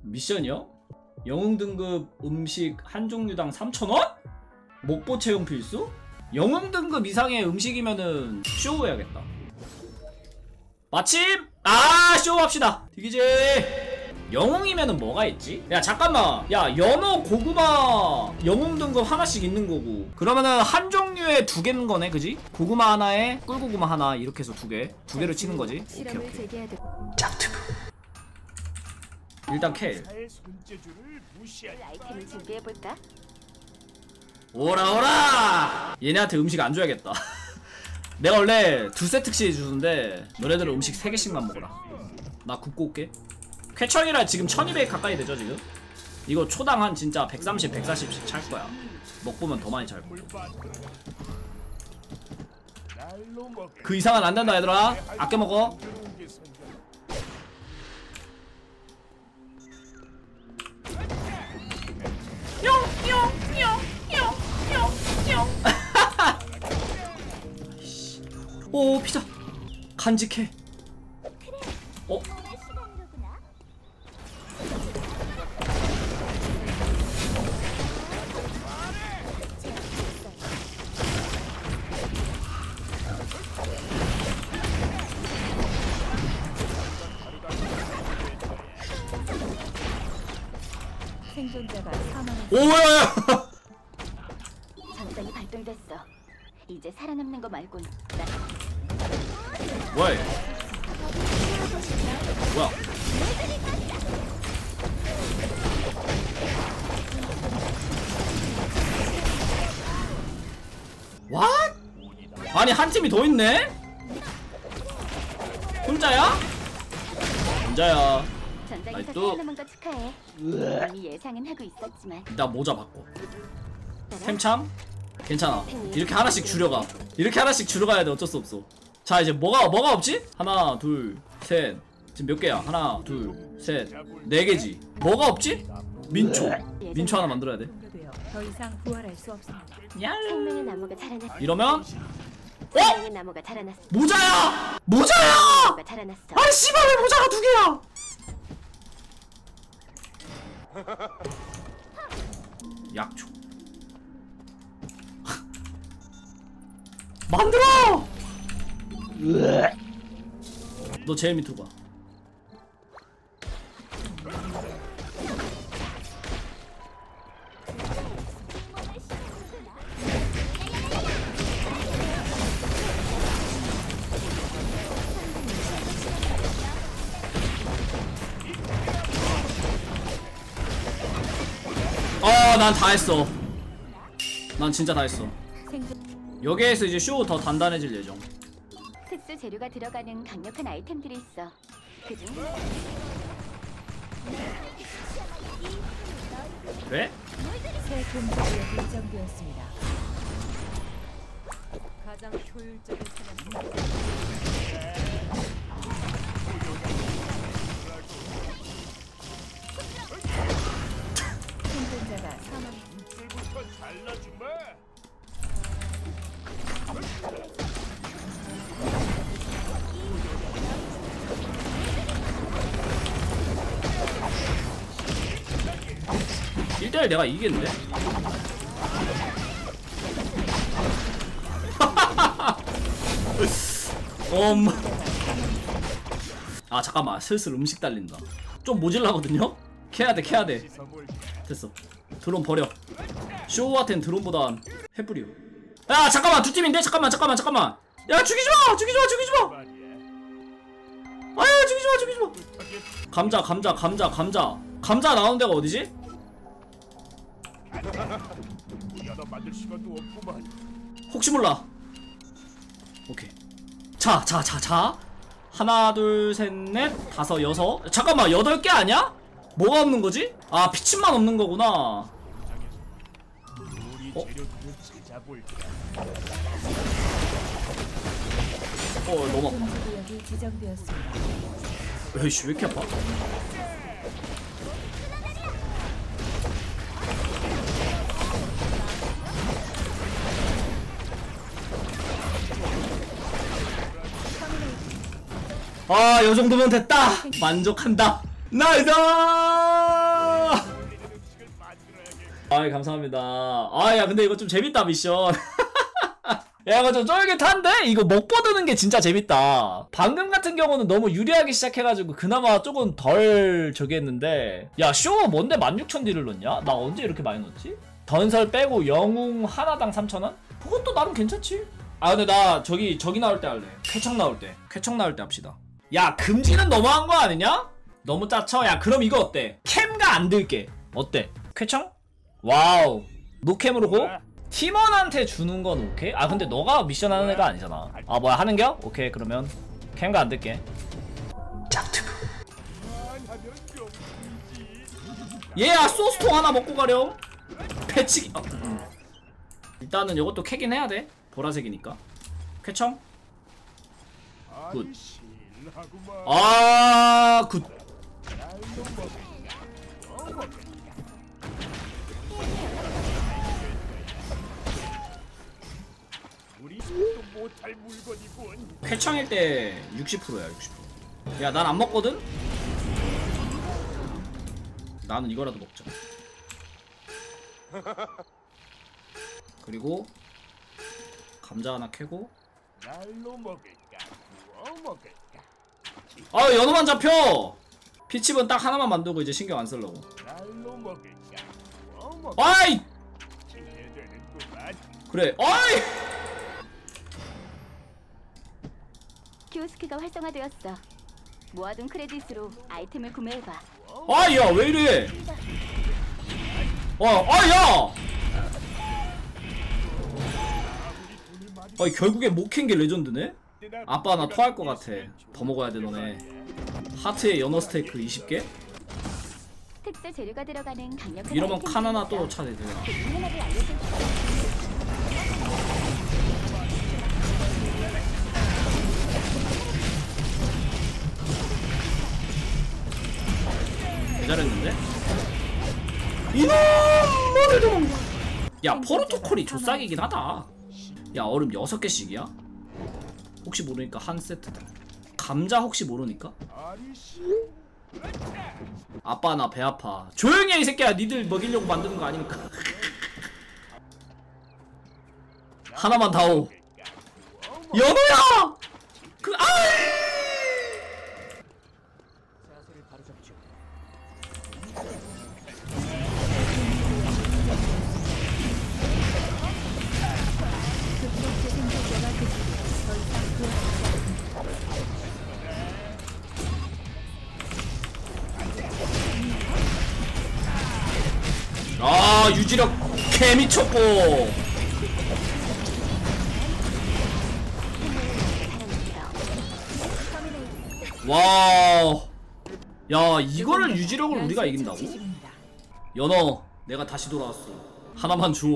미션이요? 영웅 등급 음식 한 종류당 3,000원? 목보 채용 필수? 영웅 등급 이상의 음식이면은 쇼 해야겠다. 마침! 쇼 합시다. 디기제. 영웅이면은 뭐가 있지? 야 잠깐만. 야 연어 고구마 영웅 등급 하나씩 있는 거고, 그러면은 한 종류에 두 개는 거네, 그지? 고구마 하나에 꿀고구마 하나 이렇게 해서 두 개를 치는 거지. 오케이. 짝투브. 일단 켈. 아이템을 준비해볼까? 오라 얘네한테 음식 안 줘야겠다. 내가 원래 2세트씩 주는데 너네들은 음식 3개씩만 먹어라. 나 굽고 올게. 쾌청이라 지금 1200 가까이 되죠 지금? 이거 초당 한 진짜 130, 140씩 찰 거야. 먹보면 더 많이 찰 거야. 그 이상은 안 된다 얘들아. 아껴 먹어. 오 피자 간직해. 생존자가 사망했어. 오야. 전장이 발동됐어. 이제 살아남는 거 말곤 뭐야 얘. 뭐야. What? 아니 한 팀이 더 있네? 혼자야? 혼자야. 전장에서 살아남은 거 축하해. 이미 예상은 하고 있었지만. 나 모자 바꿔. 템참? 괜찮아. 이렇게 하나씩 줄여가. 이렇게 하나씩 줄여가야 돼. 어쩔 수 없어. 자 이제 뭐가 없지? 하나 둘 셋. 지금 몇 개야? 하나 둘 셋. 4개지. 뭐가 없지? 민초. 민초 하나 만들어야 돼. 더 이상 부활할 수 없습니다. 야. 생명의 나무가 자라났어. 이러면 생명의 나무가 자라났어. 모자야! 모자야! 나무가 자라났어. 아 씨발 왜 모자가 2개야? 약초. 만들어! 너 제일 밑으로 가. 난 다 했어. 난 진짜 다 했어. 여기에서 이제 쇼 더 단단해질 예정. 특수 재료가 들어가는 강력한 아이템들이 있어. 그중 왜? 새 금지구역이 지정되었습니다. 가장 효율적인 사냥. 생존자가 사망했습니다. 일대일 내가 이기겠는데? 아 잠깐만 슬슬 음식 달린다. 좀 모질라거든요? 캐야돼 캐야돼. 됐어. 드론 버려. 쇼와텐 드론보단 해뿌려. 야 잠깐만 두 팀인데? 잠깐만 야 죽이지마 아야 죽이지마. 감자 나오는 데가 어디지? 혹시 몰라. 오케이. 자. 하나, 둘, 셋, 넷, 다섯, 여섯. 잠깐만, 8개 아니야? 뭐가 없는 거지? 아, 피침만 없는 거구나. 너무 아파. 금지구역이 지정되었습니다. 에이씨, 왜 이렇게 아파? 아, 요 정도면 됐다. 만족한다. 나이스! 아이 감사합니다. 아 야 근데 이거 좀 재밌다 미션. 야 이거 좀 쫄깃한데? 이거 먹보 드는 게 진짜 재밌다. 방금 같은 경우는 너무 유리하게 시작해가지고 그나마 조금 덜 저기 했는데 야 쇼 뭔데 16,000딜을 넣냐? 나 언제 이렇게 많이 넣었지? 전설 빼고 영웅 하나당 3,000원? 그것도 나름 괜찮지? 아 근데 나 저기 나올 때 할래. 쾌청 나올 때 합시다. 야 금지는 너무한 거 아니냐? 너무 짜쳐? 야 그럼 이거 어때? 캠가 안 들게 어때? 쾌청? 와우 노캠으로 고? 팀원한테 주는 건 오케이? 아 근데 너가 미션 하는 애가 아니잖아. 아 뭐야 하는겨? 오케이 그러면 캠가 안 들게. 짝투브 얘야 소스통 하나 먹고 가렴. 패치기 일단은 이것도 캐긴 해야 돼. 보라색이니까. 쾌청? 굿. 아 굿. 쾌청일 때 60%야 60%. 야 난 안 먹거든? 나는 이거라도 먹자. 그리고 감자 하나 캐고. 아 연어만 잡혀! 피칩은 딱 하나만 만들고 이제 신경 안 쓰려고. 아이! 그래 아이! 키오스크가 활성화되었어. 모아둔 크레딧으로 아이템을 구매해봐. 아, 야, 왜 이래? 아, 야! 결국에 못 캔 게 레전드네? 아빠, 나 토할 것 같아. 더 먹어야 돼, 너네. 하트에 연어 스테이크 20개? 특수 재료가 들어가는 강력한 이러면 아이템들이 칸 하나 있어. 또 차야 돼. 그 중 하나를 알려줄게. 잘했는데? 이놈! 좀. 야, 포르투콜이 조싹이긴 하다. 야, 얼음 6개씩이야? 혹시 모르니까 한 세트다. 감자 혹시 모르니까? 아빠 나 배 아파. 조용히 해 이 새끼야. 니들 먹이려고 만드는 거 아니니까. 하나만 다오. 연어야! 아이! 아 유지력 개미쳤고. 와. 야 이거를 유지력을 우리가 이긴다고? 연어 내가 다시 돌아왔어. 하나만 줘.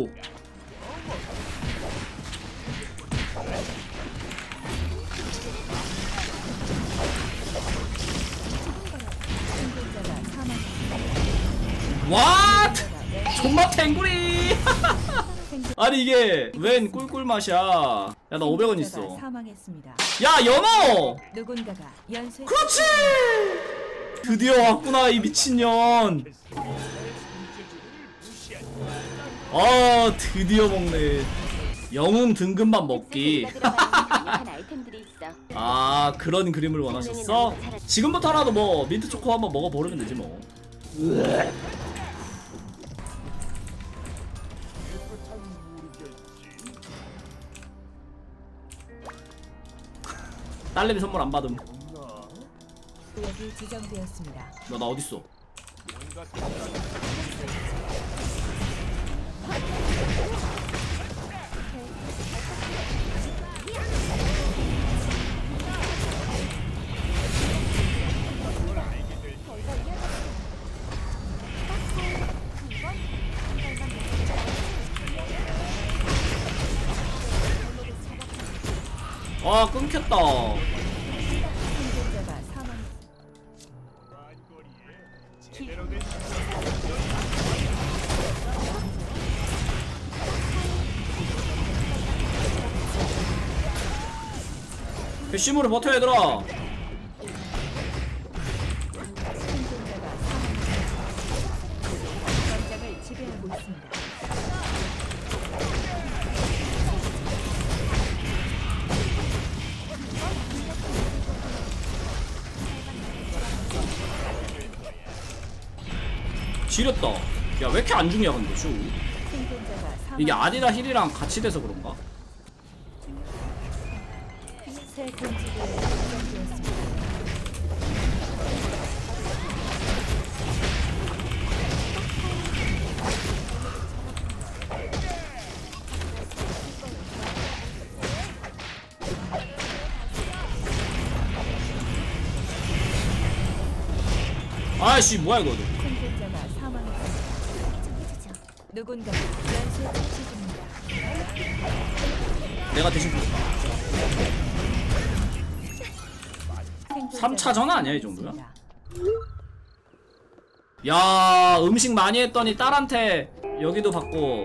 왓! 존맛 탱구리! 아니 이게 웬 꿀꿀 맛이야. 야 나 500원 있어. 사망했습니다. 야 연어! 누군가가 연쇄. 그렇지! 드디어 왔구나 이 미친년. 아 드디어 먹네. 영웅 등급만 먹기. 특수 재료가 들어가는 강력한 아이템들이 있어. 아 그런 그림을 원하셨어? 지금부터라도 뭐 민트 초코 한번 먹어보려면 되지 뭐. 딸내미 선물 안 받음. 구역이 지정되었습니다. 나 어딨어? 아 끊겼다. 생존자가 배심으로 버텨 얘들아. 생존자가 사망했습니다. 전장을 지배하고 있습니다. 지렸다. 야 왜 이렇게 안 죽냐 근데 쇼. 생존자가 이게 사망. 아디다 힐이랑 같이 돼서 그런가? 새 금지구역이 지정되었습니다. 아이씨 뭐야 이거. 생존자가 사망했습니다. 누군가 연쇄 처치 중입니다. 내가 대신 볼까? 3차 전화 아니야, 이 정도면? 야 음식 많이 했더니 딸한테 여기도 받고.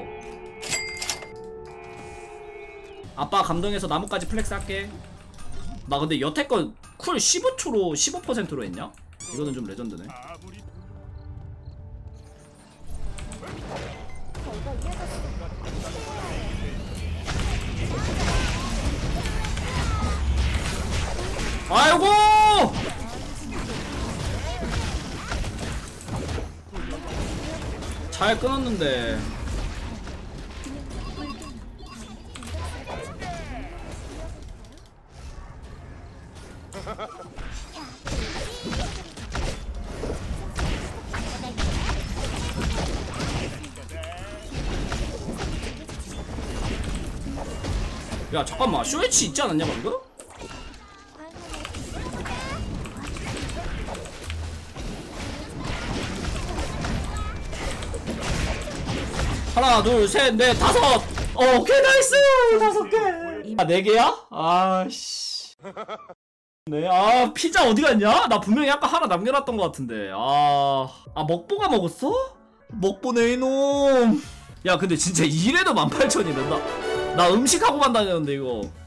아빠 감동해서 나뭇가지 플렉스 할게. 나 근데 여태껏 쿨 15초로 15%로 했냐? 이거는 좀 레전드네. 아이고! 잘 끊었는데. 야 잠깐만 쇼이치 있지 않았냐 방금? 하나 둘 셋 넷 다섯. 오케이 나이스 5개. 아 4개야? 아씨. 네, 아 피자 어디 갔냐? 나 분명히 아까 하나 남겨놨던 것 같은데. 아 먹보가 먹었어? 먹보네 이놈. 야 근데 진짜 이래도 18,000이네. 나 음식하고만 다녔는데 이거.